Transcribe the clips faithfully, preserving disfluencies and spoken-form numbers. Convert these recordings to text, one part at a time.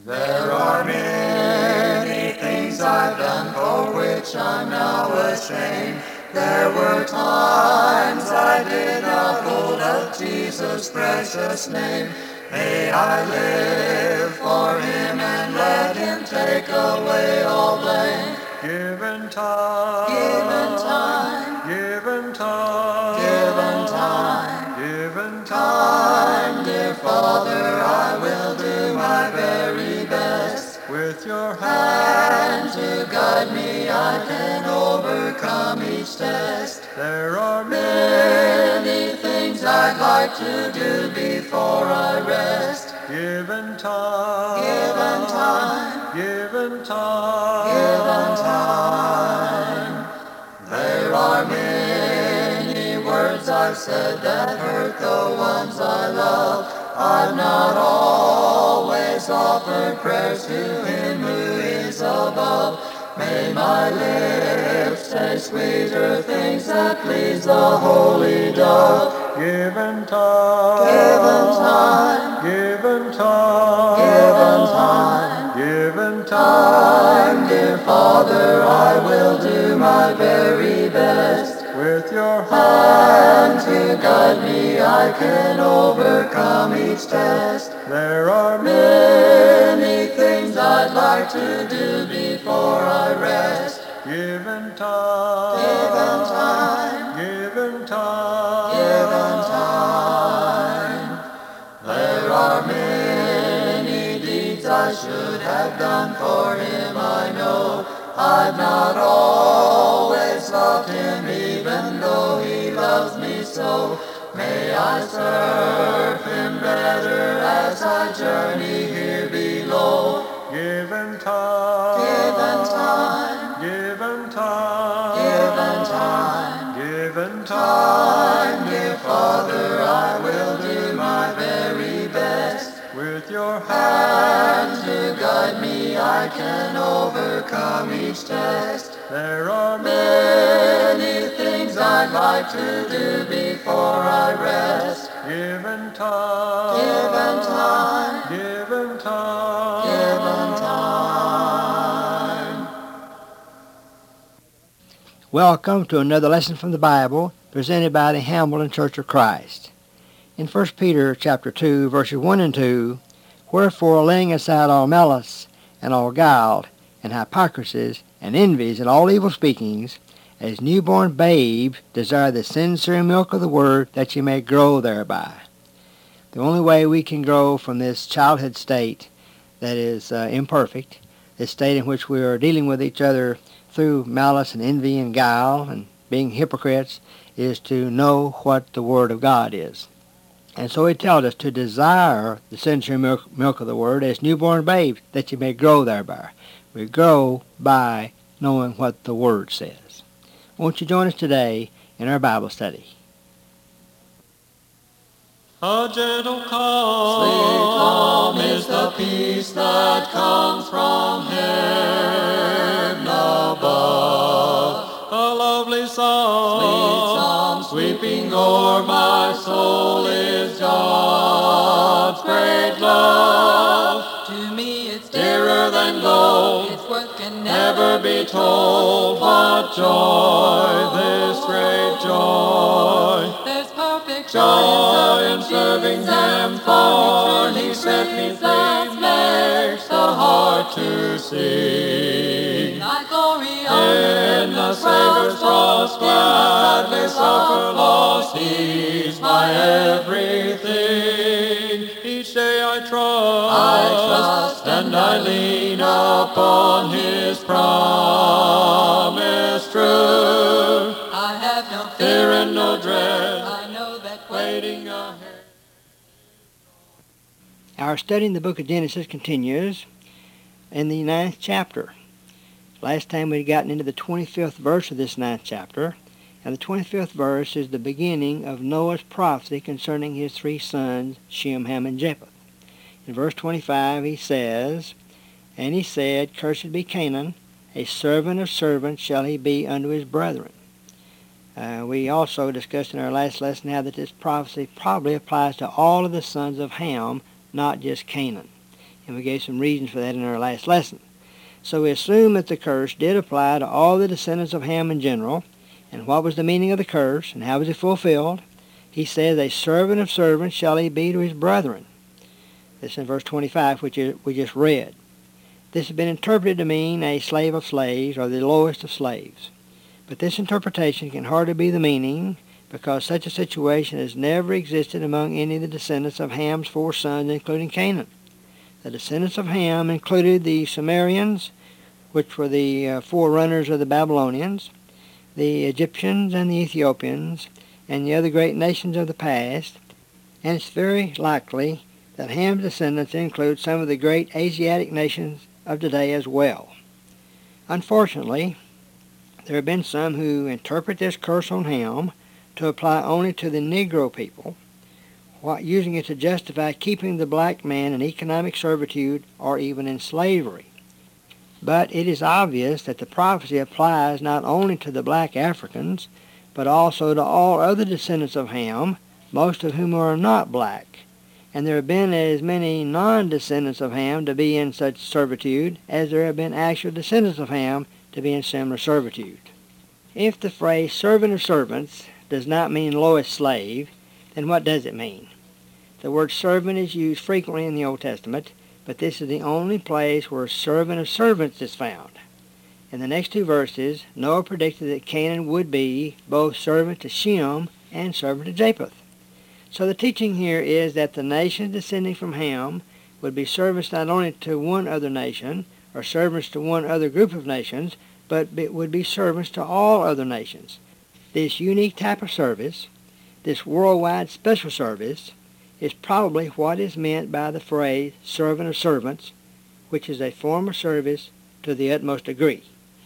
There are many things I've done for which I'm now ashamed. There were times I did not hold up Jesus' precious name. May I live for him and let him take away all blame. Given time, Given time, given time, given time, given time, dear Father, I will do my very best. With your hand to guide me, I can overcome each test. There are many things I'd like to do before I rest. Given time, Given time, given time, given time. There are many words I've said that hurt the ones I love. I've not always offered prayers to him who is above. May my lips say sweeter things that please the holy dove. Given time, Given time, given time, given time, given time, dear Father, I will do my very best. With your hand to guide me, I can overcome each test. There are many things I'd like to do before I rest. Given time, Given time, given time, given time. There are many deeds I should have done for him, I know. I've not always loved him, even though he loves me so. May I serve him better as I journey here below. Given time, Given time, given time, given time, given time, dear Father, I will do my very best. With your hand to guide me, I can overcome each test. There are many things I'd like to do before I rest. Given time, Given time, given time, given time. Welcome to another lesson from the Bible presented by the Hamilton Church of Christ. In First Peter chapter two, verses one and two, wherefore laying aside all malice and all guile and hypocrisies and envies and all evil speakings, as newborn babes desire the sincere milk of the word, that ye may grow thereby. The only way we can grow from this childhood state that is uh, imperfect, this state in which we are dealing with each other through malice and envy and guile and being hypocrites, is to know what the Word of God is. And so he tells us to desire the sincere milk, milk of the Word as newborn babes, that you may grow thereby. We grow by knowing what the Word says. Won't you join us today in our Bible study? A gentle calm, Sweet calm is the peace that comes from heaven above. a lovely song, Sweet psalm sweeping o'er my soul is God's great love. To me it's Dearer than gold, its worth can never be told. What joy, this great joy. There's perfect Joy in serving him, for he set me free, makes the heart to sing. Thy glory In the Savior's cross, gladly suffer loss, he's my everything. each day I trust, I trust and I lean upon his promise true. I have no Fear and no dread, I know that waiting ahead. Our study in the book of Genesis continues in the ninth chapter. Last time we'd gotten into the twenty-fifth verse of this ninth chapter, and the twenty-fifth verse is the beginning of Noah's prophecy concerning his three sons, Shem, Ham, and Japheth. In verse twenty-five he says, And he said, Cursed be Canaan, a servant of servants shall he be unto his brethren. Uh, we also discussed in our last lesson how that this prophecy probably applies to all of the sons of Ham, not just Canaan. and we gave some reasons for that in our last lesson. So we assume that the curse did apply to all the descendants of Ham in general. And what was the meaning of the curse, and how was it fulfilled? He says, a servant of servants shall he be to his brethren. This is in verse twenty-five, which we just read. This has been interpreted to mean a slave of slaves, or the lowest of slaves. But this interpretation can hardly be the meaning, because such a situation has never existed among any of the descendants of Ham's four sons, including Canaan. The descendants of Ham included the Sumerians, which were the uh, forerunners of the Babylonians, the Egyptians and the Ethiopians, and the other great nations of the past, and it's very likely that Ham's descendants include some of the great Asiatic nations of today as well. Unfortunately, there have been some who interpret this curse on Ham to apply only to the Negro people, while using it to justify keeping the black man in economic servitude or even in slavery. But it is obvious that the prophecy applies not only to the black Africans, but also to all other descendants of Ham, most of whom are not black. And there have been as many non-descendants of Ham to be in such servitude as there have been actual descendants of Ham to be in similar servitude. If the phrase servant of servants does not mean lowest slave, then what does it mean? The word servant is used frequently in the Old Testament, but this is the only place where servant of servants is found. In the next two verses, Noah predicted that Canaan would be both servant to Shem and servant to Japheth. So the teaching here is that the nations descending from Ham would be servants not only to one other nation, or servants to one other group of nations, but would be servants to all other nations. This unique type of service, this worldwide special service, is probably what is meant by the phrase servant of servants, which is a form of service to the utmost degree.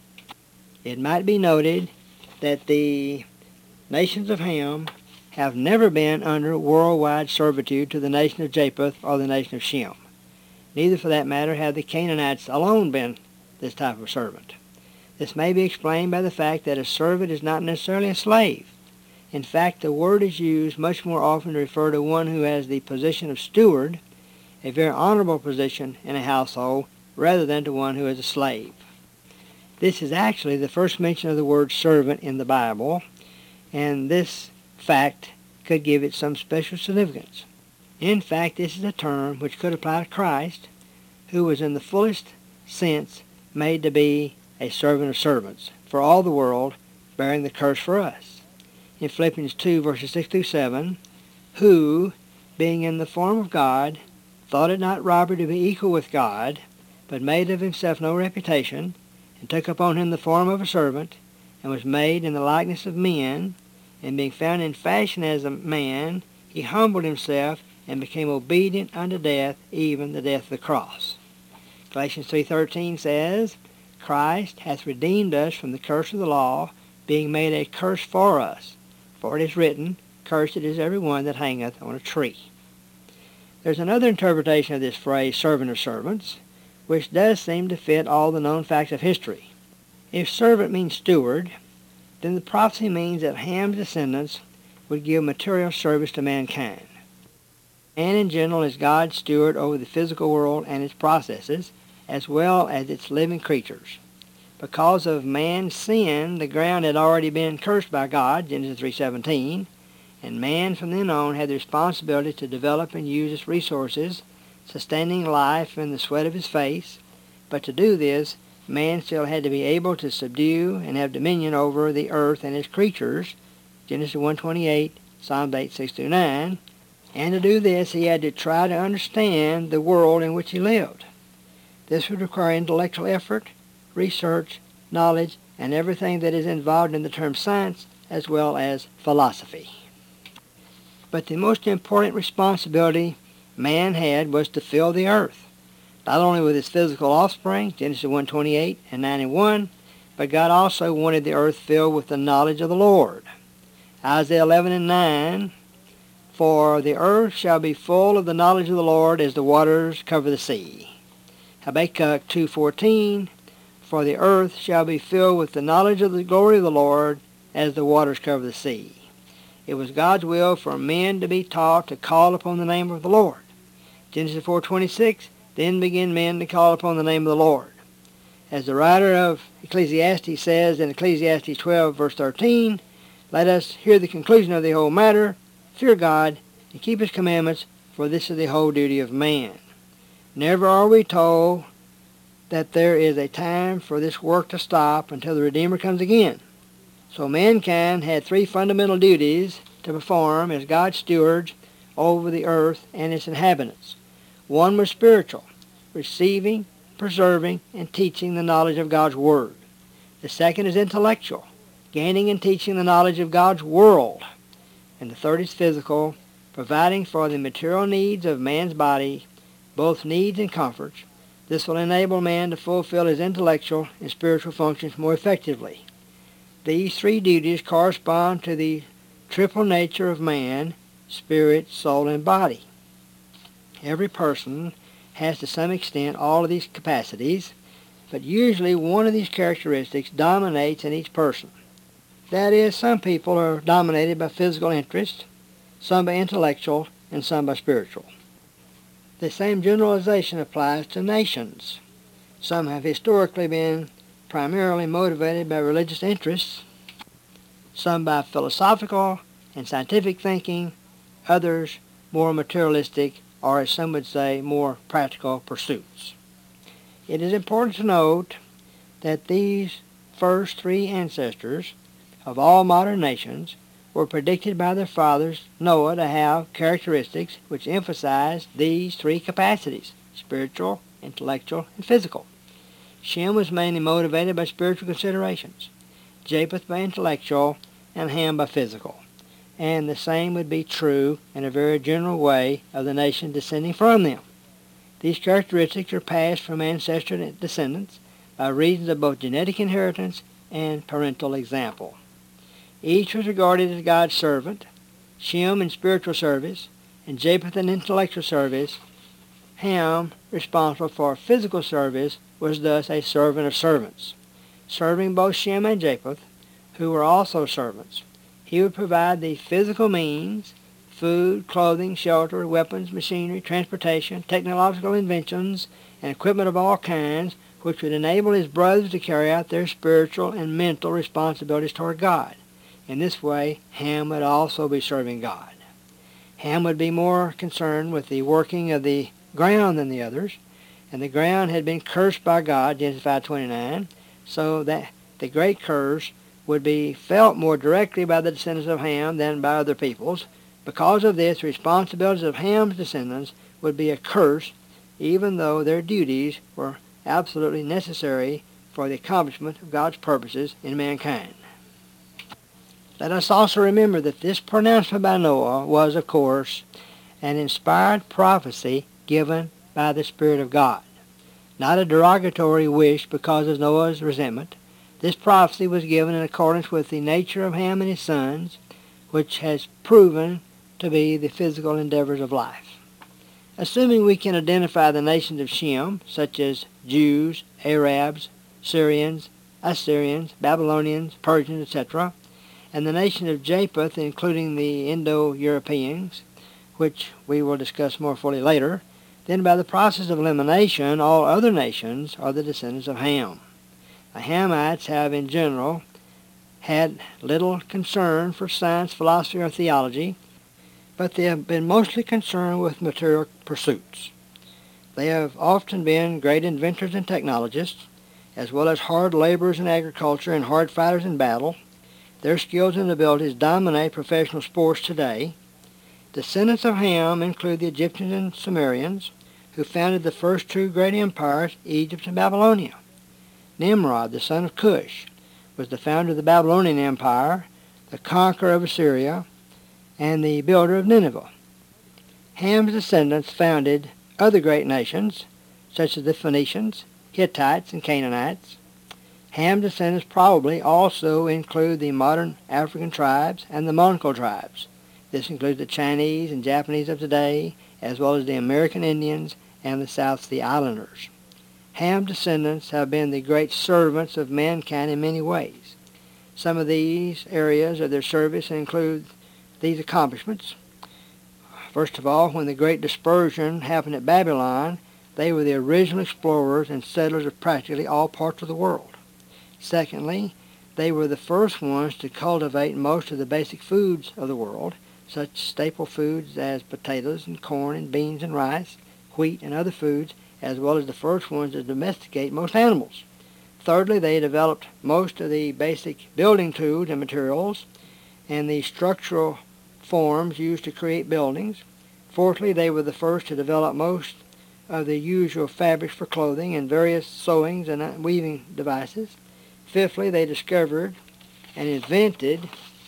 It might be noted that the nations of Ham have never been under worldwide servitude to the nation of Japheth or the nation of Shem. Neither, for that matter, have the Canaanites alone been this type of servant. This may be explained by the fact that a servant is not necessarily a slave. In fact, the word is used much more often to refer to one who has the position of steward, a very honorable position in a household, rather than to one who is a slave. This is actually the first mention of the word servant in the Bible, and this fact could give it some special significance. In fact, this is a term which could apply to Christ, who was in the fullest sense made to be a servant of servants for all the world, bearing the curse for us. In Philippians two, verses six through seven, who, being in the form of God, thought it not robbery to be equal with God, but made of himself no reputation, and took upon him the form of a servant, and was made in the likeness of men, and being found in fashion as a man, he humbled himself, and became obedient unto death, even the death of the cross. Galatians three thirteen says, Christ hath redeemed us from the curse of the law, being made a curse for us. For it is written, Cursed is every one that hangeth on a tree. There's another interpretation of this phrase, servant of servants, which does seem to fit all the known facts of history. If servant means steward, then the prophecy means that Ham's descendants would give material service to mankind. Man in general is God's steward over the physical world and its processes, as well as its living creatures. Because of man's sin, the ground had already been cursed by God, Genesis three seventeen, and man from then on had the responsibility to develop and use its resources, sustaining life in the sweat of his face. But to do this, man still had to be able to subdue and have dominion over the earth and its creatures, Genesis one twenty-eight, Psalms eight, six through nine. And to do this, he had to try to understand the world in which he lived. This would require intellectual effort, research, knowledge, and everything that is involved in the term science, as well as philosophy. But the most important responsibility man had was to fill the earth, not only with his physical offspring, Genesis one twenty-eight and ninety-one, but God also wanted the earth filled with the knowledge of the Lord. Isaiah eleven and nine, For the earth shall be full of the knowledge of the Lord as the waters cover the sea. Habakkuk two fourteen, For the earth shall be filled with the knowledge of the glory of the Lord as the waters cover the sea. It was God's will for men to be taught to call upon the name of the Lord. Genesis four twenty-six, Then begin men to call upon the name of the Lord. As the writer of Ecclesiastes says in Ecclesiastes twelve, verse thirteen, let us hear the conclusion of the whole matter, fear God, and keep his commandments, for this is the whole duty of man. Never are we told that there is a time for this work to stop until the Redeemer comes again. So mankind had three fundamental duties to perform as God's stewards over the earth and its inhabitants. One was spiritual, receiving, preserving, and teaching the knowledge of God's Word. The second is intellectual, gaining and teaching the knowledge of God's world. And the third is physical, providing for the material needs of man's body, both needs and comforts. This will enable man to fulfill his intellectual and spiritual functions more effectively. These three duties correspond to the triple nature of man, spirit, soul, and body. Every person has to some extent all of these capacities, but usually one of these characteristics dominates in each person. That is, some people are dominated by physical interest, some by intellectual, and some by spiritual. The same generalization applies to nations. Some have historically been primarily motivated by religious interests, some by philosophical and scientific thinking, others more materialistic, or as some would say, more practical pursuits. It is important to note that these first three ancestors of all modern nations were predicted by their fathers, Noah, to have characteristics which emphasized these three capacities, spiritual, intellectual, and physical. Shem was mainly motivated by spiritual considerations, Japheth by intellectual, and Ham by physical. And the same would be true in a very general way of the nation descending from them. These characteristics are passed from ancestor to descendants by reasons of both genetic inheritance and parental example. Each was regarded as God's servant, Shem in spiritual service, and Japheth in intellectual service. Ham, responsible for physical service, was thus a servant of servants. Serving both Shem and Japheth, who were also servants, he would provide the physical means, food, clothing, shelter, weapons, machinery, transportation, technological inventions, and equipment of all kinds, which would enable his brothers to carry out their spiritual and mental responsibilities toward God. In this way, Ham would also be serving God. Ham would be more concerned with the working of the ground than the others, and the ground had been cursed by God, Genesis five twenty-nine, so that the great curse would be felt more directly by the descendants of Ham than by other peoples. Because of this, the responsibilities of Ham's descendants would be a curse, even though their duties were absolutely necessary for the accomplishment of God's purposes in mankind. Let us also remember that this pronouncement by Noah was, of course, an inspired prophecy given by the Spirit of God, not a derogatory wish because of Noah's resentment. This prophecy was given in accordance with the nature of Ham and his sons, which has proven to be the physical endeavors of life. Assuming we can identify the nations of Shem, such as Jews, Arabs, Syrians, Assyrians, Babylonians, Persians, et cetera, and the nation of Japheth, including the Indo-Europeans, which we will discuss more fully later, then by the process of elimination, all other nations are the descendants of Ham. The Hamites have, in general, had little concern for science, philosophy, or theology, but they have been mostly concerned with material pursuits. They have often been great inventors and technologists, as well as hard laborers in agriculture and hard fighters in battle. Their skills and abilities dominate professional sports today. Descendants of Ham include the Egyptians and Sumerians, who founded the first two great empires, Egypt and Babylonia. Nimrod, the son of Cush, was the founder of the Babylonian Empire, the conqueror of Assyria, and the builder of Nineveh. Ham's descendants founded other great nations, such as the Phoenicians, Hittites, and Canaanites. Ham's descendants probably also include the modern African tribes and the Mongol tribes. This includes the Chinese and Japanese of today, as well as the American Indians and the South Sea Islanders. Ham's descendants have been the great servants of mankind in many ways. Some of these areas of their service include these accomplishments. First of all, when the great dispersion happened at Babylon, they were the original explorers and settlers of practically all parts of the world. Secondly, they were the first ones to cultivate most of the basic foods of the world, such staple foods as potatoes and corn and beans and rice, wheat and other foods, as well as the first ones to domesticate most animals. Thirdly, they developed most of the basic building tools and materials and the structural forms used to create buildings. Fourthly, they were the first to develop most of the usual fabrics for clothing and various sewings and weaving devices. Fifthly, they discovered and invented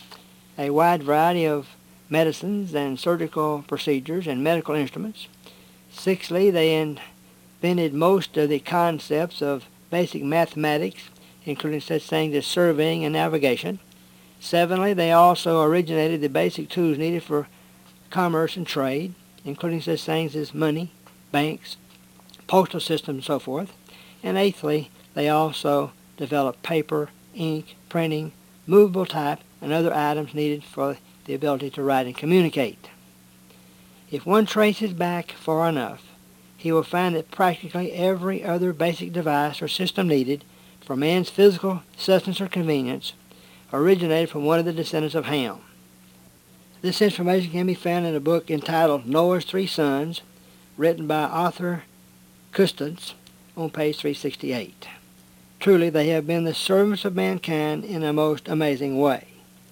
a wide variety of medicines and surgical procedures and medical instruments. Sixthly, they invented most of the concepts of basic mathematics, including such things as surveying and navigation. Seventhly, they also originated the basic tools needed for commerce and trade, including such things as money, banks, postal systems, and so forth. And eighthly, they also developed paper, ink, printing, movable type, and other items needed for the ability to write and communicate. If one traces back far enough, he will find that practically every other basic device or system needed for man's physical sustenance or convenience originated from one of the descendants of Ham. This information can be found in a book entitled Noah's Three Sons, written by Arthur Custance on page three sixty-eight. Truly, they have been the servants of mankind in a most amazing way.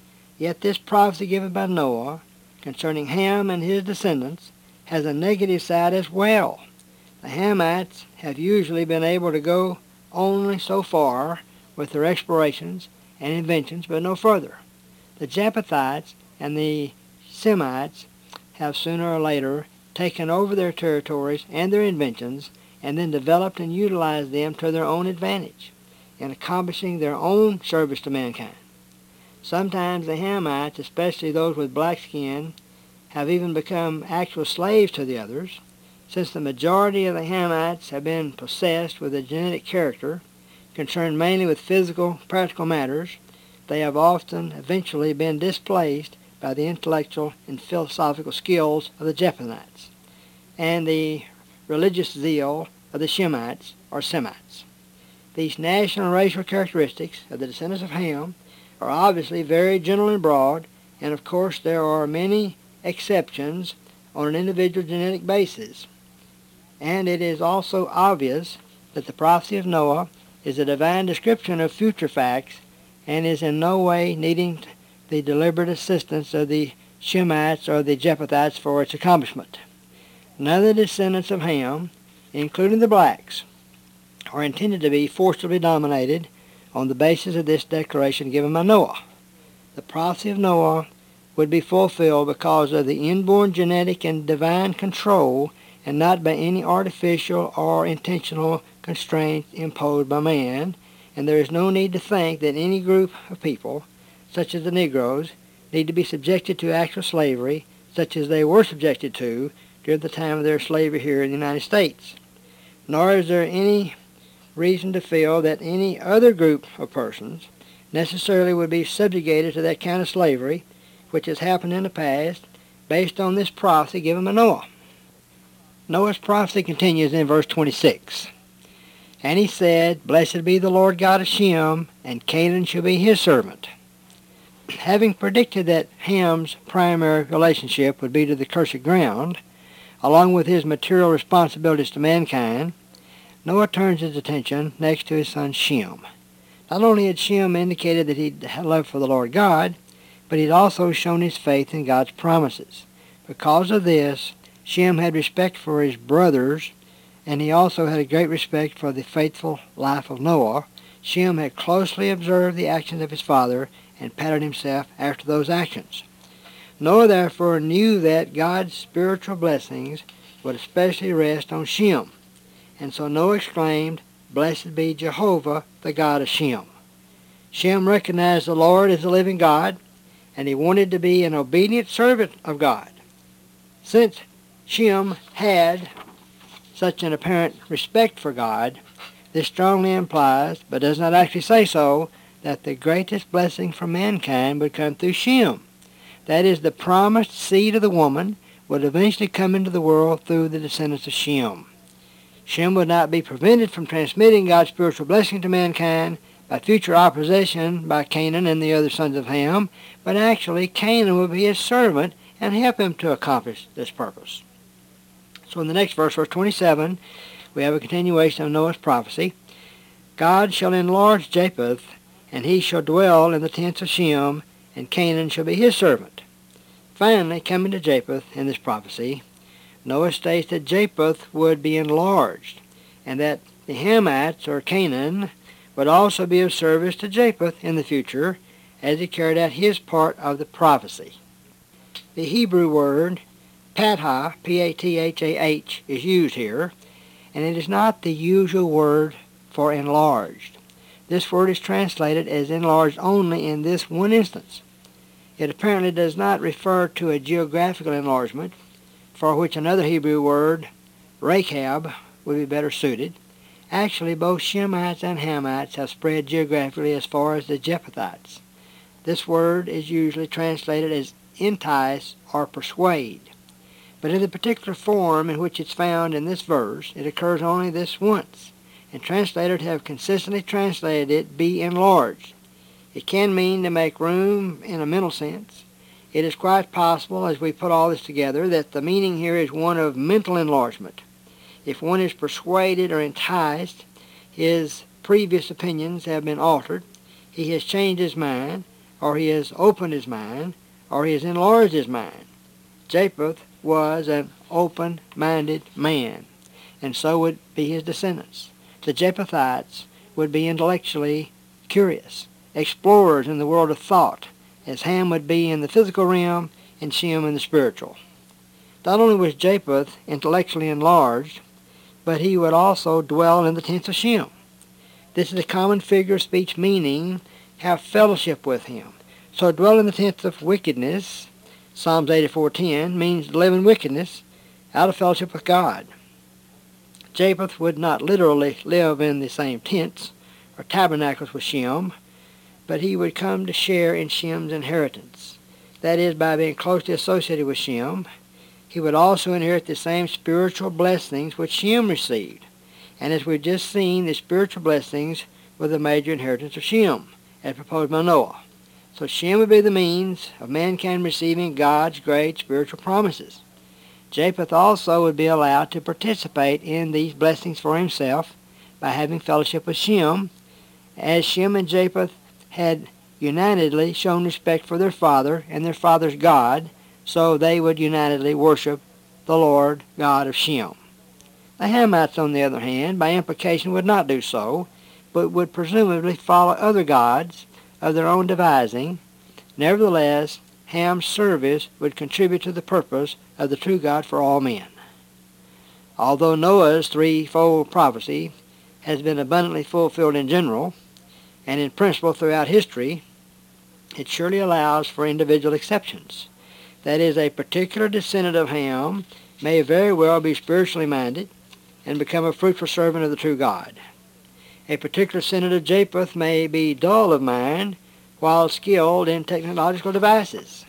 Yet this prophecy given by Noah concerning Ham and his descendants has a negative side as well. The Hamites have usually been able to go only so far with their explorations and inventions, but no further. The Japhethites and the Semites have sooner or later taken over their territories and their inventions and then developed and utilized them to their own advantage in accomplishing their own service to mankind. Sometimes the Hamites, especially those with black skin, have even become actual slaves to the others. Since the majority of the Hamites have been possessed with a genetic character concerned mainly with physical, practical matters, they have often eventually been displaced by the intellectual and philosophical skills of the Japhethites and the religious zeal of the Shemites or Semites. These national and racial characteristics of the descendants of Ham are obviously very general and broad, and of course there are many exceptions on an individual genetic basis. And it is also obvious that the prophecy of Noah is a divine description of future facts and is in no way needing the deliberate assistance of the Shemites or the Japhethites for its accomplishment. None of the descendants of Ham, including the blacks, are intended to be forcibly dominated on the basis of this declaration given by Noah. The prophecy of Noah would be fulfilled because of the inborn genetic and divine control and not by any artificial or intentional constraints imposed by man, and there is no need to think that any group of people, such as the Negroes, need to be subjected to actual slavery, such as they were subjected to during the time of their slavery here in the United States. Nor is there any reason to feel that any other group of persons necessarily would be subjugated to that kind of slavery, which has happened in the past, based on this prophecy given by Noah. Noah's prophecy continues in verse twenty-six. And he said, Blessed be the Lord God of Shem, and Canaan shall be his servant. Having predicted that Ham's primary relationship would be to the cursed ground, along with his material responsibilities to mankind, Noah turns his attention next to his son Shem. Not only had Shem indicated that he had love for the Lord God, but he had also shown his faith in God's promises. Because of this, Shem had respect for his brothers, and he also had a great respect for the faithful life of Noah. Shem had closely observed the actions of his father and patterned himself after those actions. Noah therefore knew that God's spiritual blessings would especially rest on Shem. And so Noah exclaimed, Blessed be Jehovah, the God of Shem. Shem recognized the Lord as the living God, and he wanted to be an obedient servant of God. Since Shem had such an apparent respect for God, this strongly implies, but does not actually say so, that the greatest blessing for mankind would come through Shem. That is, the promised seed of the woman would eventually come into the world through the descendants of Shem. Shem would not be prevented from transmitting God's spiritual blessing to mankind by future opposition by Canaan and the other sons of Ham, but actually Canaan would be his servant and help him to accomplish this purpose. So in the next verse, verse twenty-seven, we have a continuation of Noah's prophecy. God shall enlarge Japheth, and he shall dwell in the tents of Shem, and Canaan shall be his servant. Finally, coming to Japheth in this prophecy, Noah states that Japheth would be enlarged, and that the Hamites, or Canaan, would also be of service to Japheth in the future as he carried out his part of the prophecy. The Hebrew word pathah, P A T H A H, is used here, and it is not the usual word for enlarged. This word is translated as enlarged only in this one instance. It apparently does not refer to a geographical enlargement, for which another Hebrew word, Rechab, would be better suited. Actually, both Shemites and Hamites have spread geographically as far as the Japhethites. This word is usually translated as entice or persuade. But in the particular form in which it's found in this verse, it occurs only this once, and translators have consistently translated it be enlarged. It can mean to make room in a mental sense. It is quite possible, as we put all this together, that the meaning here is one of mental enlargement. If one is persuaded or enticed, his previous opinions have been altered, he has changed his mind, or he has opened his mind, or he has enlarged his mind. Japheth was an open-minded man, and so would be his descendants. The Japhethites would be intellectually curious, explorers in the world of thought, as Ham would be in the physical realm and Shem in the spiritual. Not only was Japheth intellectually enlarged, but he would also dwell in the tents of Shem. This is a common figure of speech meaning have fellowship with him. So dwell in the tents of wickedness, Psalms eighty-four ten, means to live in wickedness, out of fellowship with God. Japheth would not literally live in the same tents or tabernacles with Shem, but he would come to share in Shem's inheritance. That is, by being closely associated with Shem, he would also inherit the same spiritual blessings which Shem received. And as we've just seen, the spiritual blessings were the major inheritance of Shem, as proposed by Noah. So Shem would be the means of mankind receiving God's great spiritual promises. Japheth also would be allowed to participate in these blessings for himself by having fellowship with Shem, as Shem and Japheth had unitedly shown respect for their father and their father's God, so they would unitedly worship the Lord God of Shem. The Hamites, on the other hand, by implication would not do so, but would presumably follow other gods of their own devising. Nevertheless, Ham's service would contribute to the purpose of the true God for all men. Although Noah's threefold prophecy has been abundantly fulfilled in general, and in principle throughout history, it surely allows for individual exceptions. That is, a particular descendant of Ham may very well be spiritually minded and become a fruitful servant of the true God. A particular descendant of Japheth may be dull of mind while skilled in technological devices.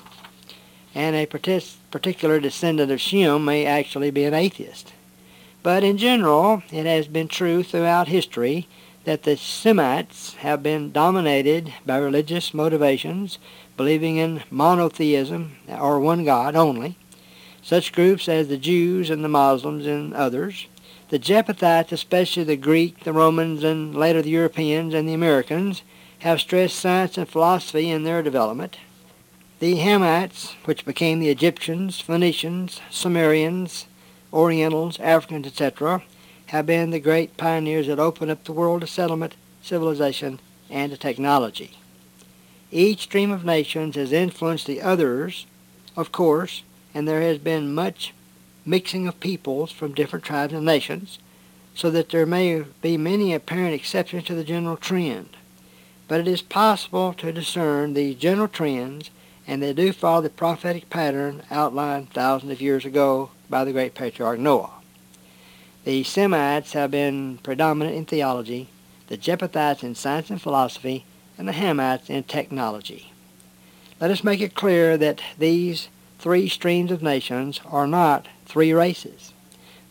And a partic- particular descendant of Shem may actually be an atheist. But in general, it has been true throughout history that the Semites have been dominated by religious motivations, believing in monotheism, or one God only. Such groups as the Jews and the Muslims and others. The Japhethites, especially the Greek, the Romans, and later the Europeans and the Americans, have stressed science and philosophy in their development. The Hamites, which became the Egyptians, Phoenicians, Sumerians, Orientals, Africans, et cetera, have been the great pioneers that opened up the world to settlement, civilization, and to technology. Each stream of nations has influenced the others, of course, and there has been much mixing of peoples from different tribes and nations, so that there may be many apparent exceptions to the general trend. But it is possible to discern these general trends, and they do follow the prophetic pattern outlined thousands of years ago by the great patriarch Noah. The Semites have been predominant in theology, the Japhethites in science and philosophy, and the Hamites in technology. Let us make it clear that these three streams of nations are not three races.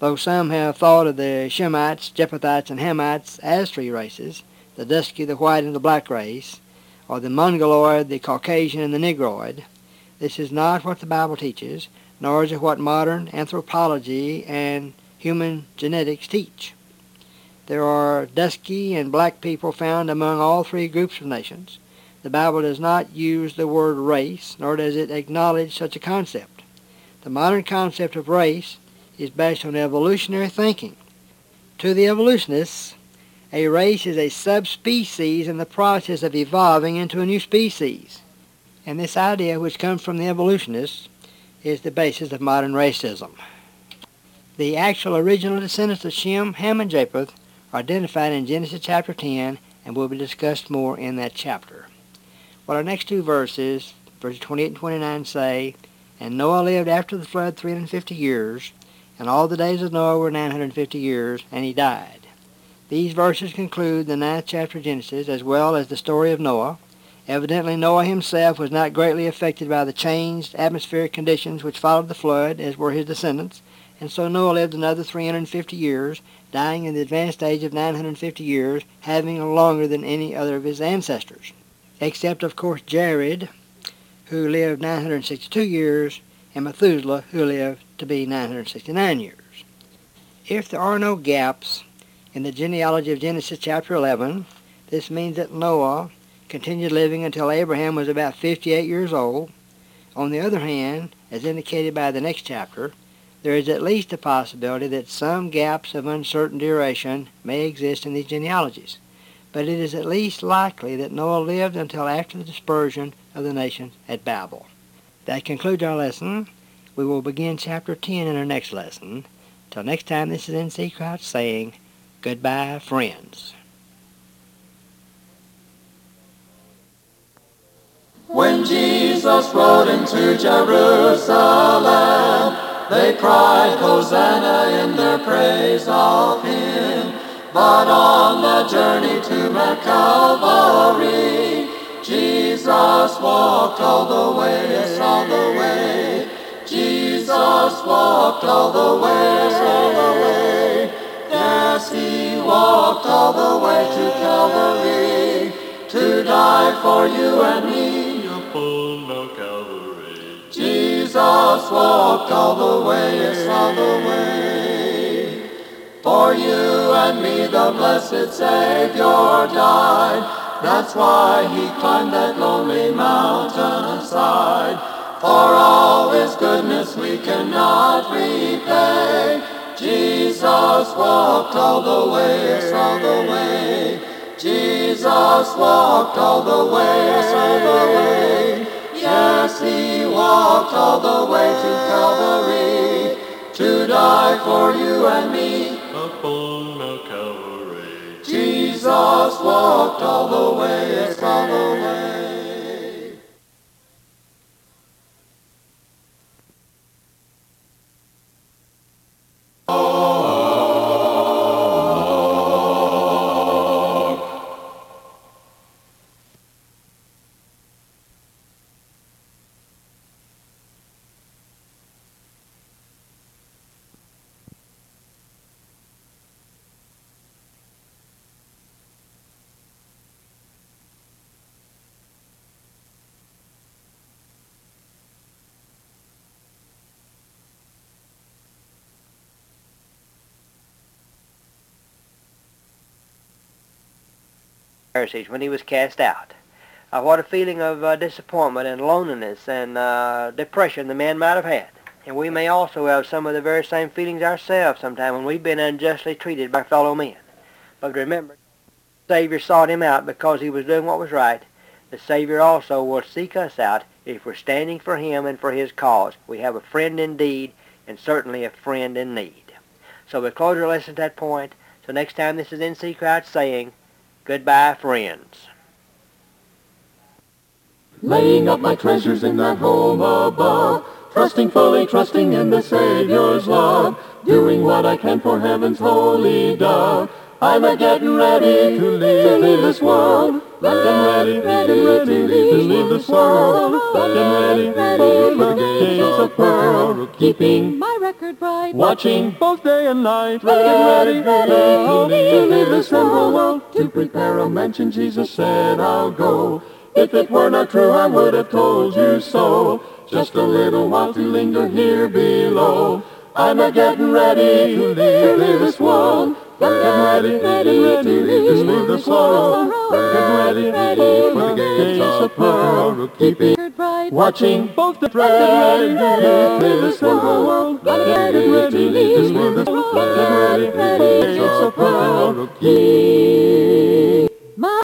Though some have thought of the Shemites, Japhethites, and Hamites as three races, the dusky, the white, and the black race, or the Mongoloid, the Caucasian, and the Negroid, this is not what the Bible teaches, nor is it what modern anthropology and human genetics teach. There are dusky and black people found among all three groups of nations. The Bible does not use the word race, nor does it acknowledge such a concept. The modern concept of race is based on evolutionary thinking. To the evolutionists, a race is a subspecies in the process of evolving into a new species. And this idea, which comes from the evolutionists, is the basis of modern racism. The actual original descendants of Shem, Ham, and Japheth are identified in Genesis chapter ten and will be discussed more in that chapter. Well, our next two verses, verses twenty-eight and twenty-nine, say, "And Noah lived after the flood three hundred fifty years, and all the days of Noah were nine hundred fifty years, and he died." These verses conclude the ninth chapter of Genesis, as well as the story of Noah. Evidently, Noah himself was not greatly affected by the changed atmospheric conditions which followed the flood, as were his descendants, and so Noah lived another three hundred fifty years, dying in the advanced age of nine hundred fifty years, having longer than any other of his ancestors, except, of course, Jared, who lived nine hundred sixty-two years, and Methuselah, who lived to be nine hundred sixty-nine years. If there are no gaps in the genealogy of Genesis chapter eleven, this means that Noah continued living until Abraham was about fifty-eight years old. On the other hand, as indicated by the next chapter, there is at least a possibility that some gaps of uncertain duration may exist in these genealogies, but it is at least likely that Noah lived until after the dispersion of the nations at Babel. That concludes our lesson. We will begin chapter ten in our next lesson. Till next time, this is N C Crouch saying, goodbye, friends. When Jesus rode into Jerusalem, they cried, Hosanna, in their praise of him. But on the journey to Mount Calvary, Jesus walked all the way, yes, all the way. Jesus walked all the way, all the way. Yes, he walked all the way to Calvary to die for you and me. Upon Mount Calvary, Jesus walked all the way, yes, all the way. For you and me the blessed Savior died. That's why he climbed that lonely mountainside. For all his goodness we cannot repay. Jesus walked all the way, yes, all the way. Jesus walked all the way, yes, all the way. Yes, he walked all the way to Calvary to die for you and me. upon Mount Calvary, Jesus walked all the way, yes, all the way. Pharisees when he was cast out. Uh, what a feeling of uh, disappointment and loneliness and uh, depression the man might have had. And we may also have some of the very same feelings ourselves sometime when we've been unjustly treated by fellow men. But remember, the Savior sought him out because he was doing what was right. The Savior also will seek us out if we're standing for him and for his cause. We have a friend indeed, and certainly a friend in need. So we'll close our lesson at that point. So next time, this is N C Crouch saying, goodbye, friends. Laying up my treasures in that home above, trusting fully, trusting in the Savior's love, doing what I can for heaven's holy dove. I'm a-getting ready to leave this world, Getting ready, getting ready to leave this world. Getting ready for the gates of pearl. Keeping my record bright, watching both day and night. Getting ready to leave this temporal world. To prepare a mansion, Jesus said, I'll go. If it were not true, I would have told you so. Just a little while to linger here below. I'm a getting ready to leave this world. Getting ready, getting ready to leave this world. Getting ready for the gates of pearl. Keeping watching both the getting ready to leave this world. Getting ready to leave this world. Getting ready for the gates of pearl. Keep